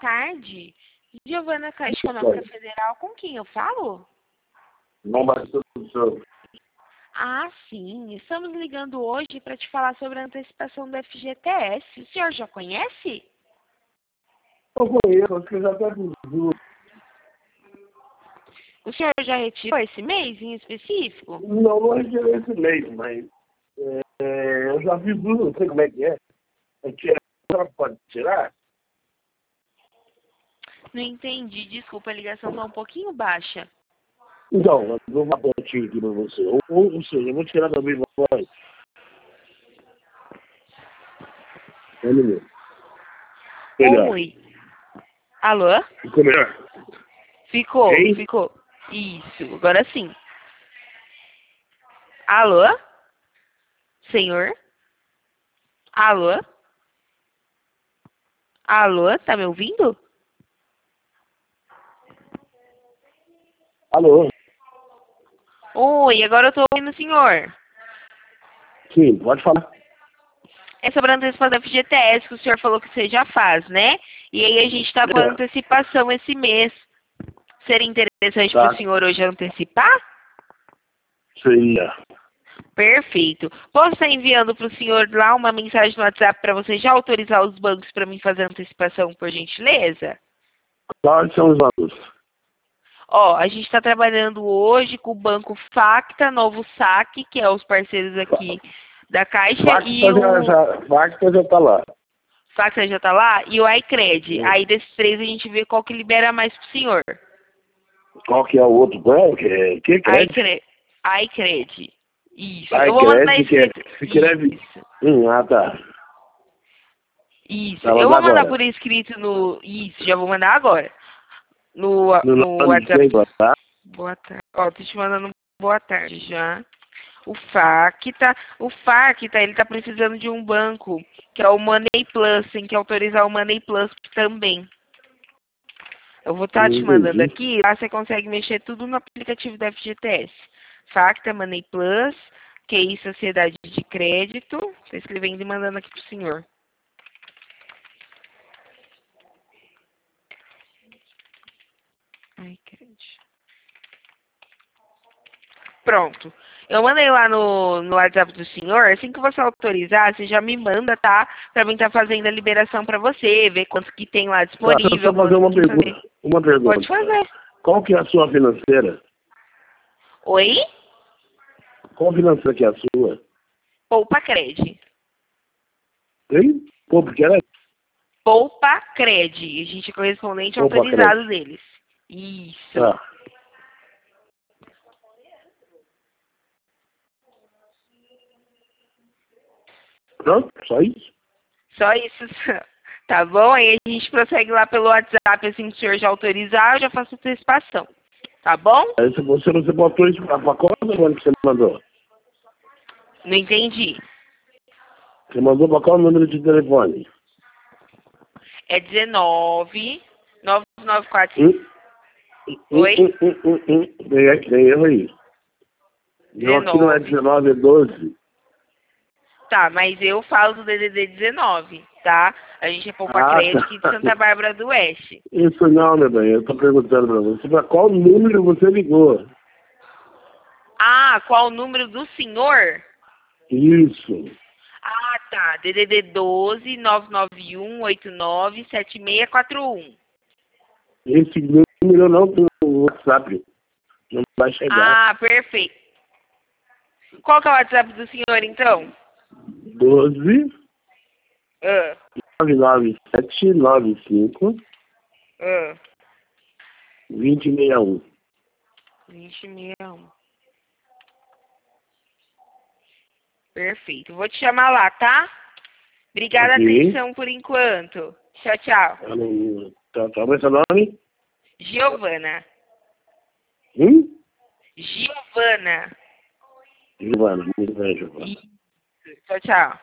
tarde. Giovana Caixa Econômica Federal, com quem eu falo? Não, mas tudo certo. Ah, sim. Estamos ligando hoje para te falar sobre a antecipação do FGTS. O senhor já conhece? Eu conheço, acho que eu já até viu. O senhor já retirou esse mês em específico? Não retirei esse mês, mas eu já vi tudo, não sei como é que é. Ela pode tirar? Não entendi. Desculpa, a ligação está um pouquinho baixa. Então, eu vou dar um tiro aqui pra você. Ou seja, eu vou tirar da minha voz. Melhor. Oi. Alô? Ficou melhor? Ficou, Hein? ficou. Isso, agora sim. Alô? Senhor? Alô? Alô, tá me ouvindo? Alô? Oi, agora eu tô ouvindo o senhor. Sim, pode falar. É sobre a antecipação da FGTS que o senhor falou que você já faz, né? E aí a gente tá com a antecipação esse mês. Seria interessante para o senhor hoje antecipar? Seria. Perfeito. Posso estar enviando para o senhor lá uma mensagem no WhatsApp para você já autorizar os bancos para mim fazer a antecipação, por gentileza? Quais são os valores? Ó, a gente está trabalhando hoje com o Banco Facta, Novo Saque, que é os parceiros aqui da Caixa, e o Facta já tá lá. Facta já está lá, e o iCred. Aí desses três a gente vê qual que libera mais para o senhor. Qual que é o outro banco? Que crédito? iCred. Isso. Eu vou mandar escrito. Se escreve. Tá. Isso. Tá, Eu vou mandar agora. por escrito no. Isso, já vou mandar agora. No nome WhatsApp. tá? Boa tarde. Ó, tô te mandando boa tarde já. O Facta, ele tá precisando de um banco, que é o Money Plus, tem que autorizar o Money Plus também. Eu vou estar te mandando aqui, lá você consegue mexer tudo no aplicativo da FGTS. Facta, Money Plus, QI Sociedade de Crédito. Estou escrevendo e mandando aqui pro senhor. Ai, crédito. Pronto. Eu mandei lá no WhatsApp do senhor. Assim que você autorizar, você já me manda, tá? Pra mim estar fazendo a liberação pra você, ver quanto que tem lá disponível. Deixa eu fazer uma pergunta. Uma pergunta. Pode fazer. Qual que é a sua financeira? Oi? Qual financeira que é a sua? Poupa Cred. Hein? Pô, porque era Poupa Cred. A gente é correspondente Poupa autorizado deles. Isso. Tá. Pronto? Só isso? Só isso. Tá bom? Aí a gente prossegue lá pelo WhatsApp, assim que o senhor já autorizar, eu já faço a antecipação. Tá bom? Aí você botou isso pra qual número que você mandou? Não entendi. Você mandou pra qual número de telefone? É 19 9945. Oi? Tem erro aí. Não, aqui não é 19, é 12. Tá, mas eu falo do DDD 19, tá? A gente é Poupa Cred aqui de Santa Bárbara do Oeste. Isso não, meu bem. Eu tô perguntando pra você pra qual número você ligou. Ah, qual o número do senhor? Isso. Ah, tá. DDD 12 991 89 7641. Esse número eu não tem no WhatsApp. Não vai chegar. Ah, perfeito. Qual que é o WhatsApp do senhor, então? 12 Ah, 99795 ah. 2061. 2061. Perfeito. Vou te chamar lá, tá? Obrigada, atenção por enquanto. Tchau, tchau. Qual é seu nome? Giovana. Giovana. Giovana, muito bem, Giovana. Tchau, tchau.